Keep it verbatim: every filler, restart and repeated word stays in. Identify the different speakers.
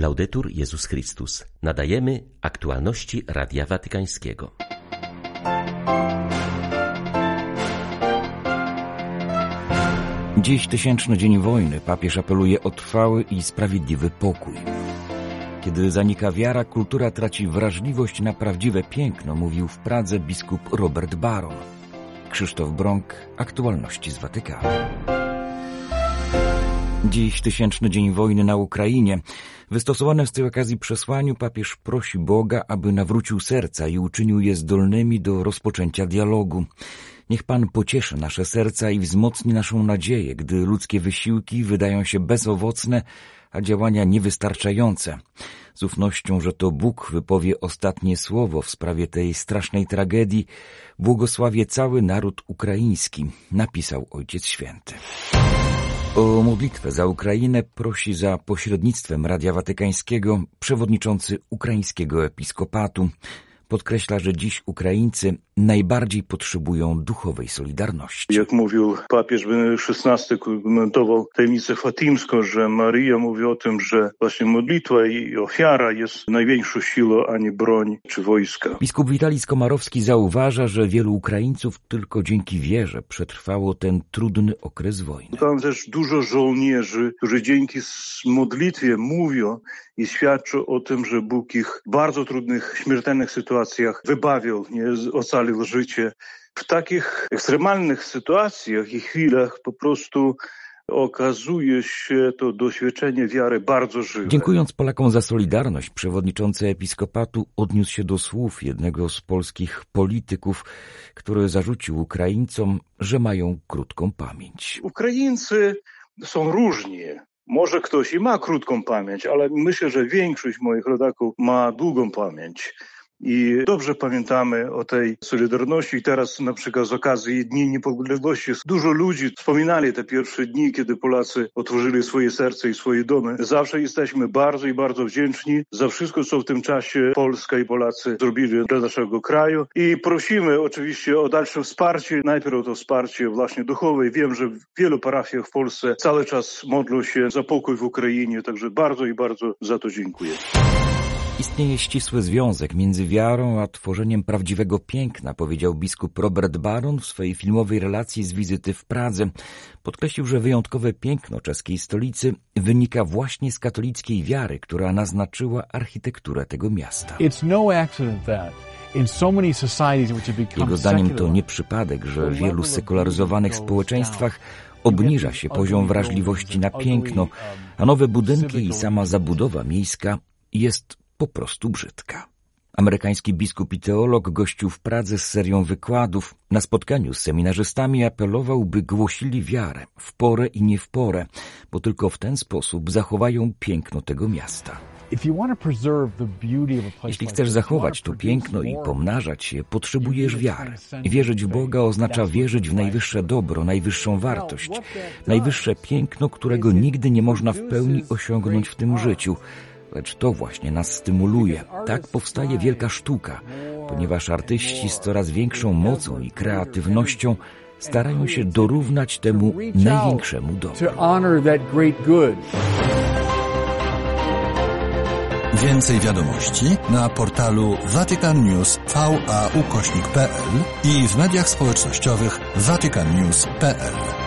Speaker 1: Laudetur Jezus Chrystus. Nadajemy aktualności Radia Watykańskiego.
Speaker 2: Dziś tysięczny dzień wojny. Papież apeluje o trwały i sprawiedliwy pokój. Kiedy zanika wiara, kultura traci wrażliwość na prawdziwe piękno, mówił w Pradze biskup Robert Barron. Krzysztof Brąk, aktualności z Watykanu. Dziś tysięczny dzień wojny na Ukrainie. W wystosowanym z tej okazji przesłaniu papież prosi Boga, aby nawrócił serca i uczynił je zdolnymi do rozpoczęcia dialogu. Niech Pan pocieszy nasze serca i wzmocni naszą nadzieję, gdy ludzkie wysiłki wydają się bezowocne, a działania niewystarczające. Z ufnością, że to Bóg wypowie ostatnie słowo w sprawie tej strasznej tragedii, błogosławię cały naród ukraiński, napisał Ojciec Święty. O modlitwę za Ukrainę prosi za pośrednictwem Radia Watykańskiego przewodniczący ukraińskiego episkopatu. Podkreśla, że dziś Ukraińcy najbardziej potrzebują duchowej solidarności.
Speaker 3: Jak mówił papież Benedykt szesnasty, komentował tajemnicę fatimską, że Maryja mówi o tym, że właśnie modlitwa i ofiara jest największą siłą, a nie broń czy wojska.
Speaker 2: Biskup Witalij Skomarowski zauważa, że wielu Ukraińców tylko dzięki wierze przetrwało ten trudny okres wojny.
Speaker 3: Tam też dużo żołnierzy, którzy dzięki modlitwie mówią i świadczą o tym, że Bóg ich w bardzo trudnych, śmiertelnych sytuacjach wybawił, nie, ocalił życie. W takich ekstremalnych sytuacjach i chwilach po prostu okazuje się to doświadczenie wiary bardzo żywe.
Speaker 2: Dziękując Polakom za solidarność, przewodniczący episkopatu odniósł się do słów jednego z polskich polityków, który zarzucił Ukraińcom, że mają krótką pamięć.
Speaker 3: Ukraińcy są różni. Może ktoś i ma krótką pamięć, ale myślę, że większość moich rodaków ma długą pamięć. I dobrze pamiętamy o tej solidarności. I teraz na przykład z okazji Dni Niepodległości dużo ludzi wspominali te pierwsze dni, kiedy Polacy otworzyli swoje serce i swoje domy. Zawsze jesteśmy bardzo i bardzo wdzięczni za wszystko, co w tym czasie Polska i Polacy zrobili dla naszego kraju. I prosimy oczywiście o dalsze wsparcie. Najpierw o to wsparcie właśnie duchowe. Wiem, że w wielu parafiach w Polsce cały czas modlą się za pokój w Ukrainie. Także bardzo i bardzo za to dziękuję.
Speaker 2: Istnieje ścisły związek między wiarą a tworzeniem prawdziwego piękna, powiedział biskup Robert Barron w swojej filmowej relacji z wizyty w Pradze. Podkreślił, że wyjątkowe piękno czeskiej stolicy wynika właśnie z katolickiej wiary, która naznaczyła architekturę tego miasta. Jego zdaniem to nie przypadek, że w wielu sekularyzowanych społeczeństwach obniża się poziom wrażliwości na piękno, a nowe budynki i sama zabudowa miejska jest po prostu brzydka. Amerykański biskup i teolog gościł w Pradze z serią wykładów. Na spotkaniu z seminarzystami apelował, by głosili wiarę w porę i nie w porę, bo tylko w ten sposób zachowają piękno tego miasta. Jeśli chcesz zachować to piękno i pomnażać je, potrzebujesz wiary. Wierzyć w Boga oznacza wierzyć w najwyższe dobro, najwyższą wartość, najwyższe piękno, którego nigdy nie można w pełni osiągnąć w tym życiu. Lecz to właśnie nas stymuluje. Tak powstaje wielka sztuka, ponieważ artyści z coraz większą mocą i kreatywnością starają się dorównać temu największemu dobru.
Speaker 4: Więcej wiadomości na portalu Vatican News V A ukośnik P L i w mediach społecznościowych vatican news kropka p l.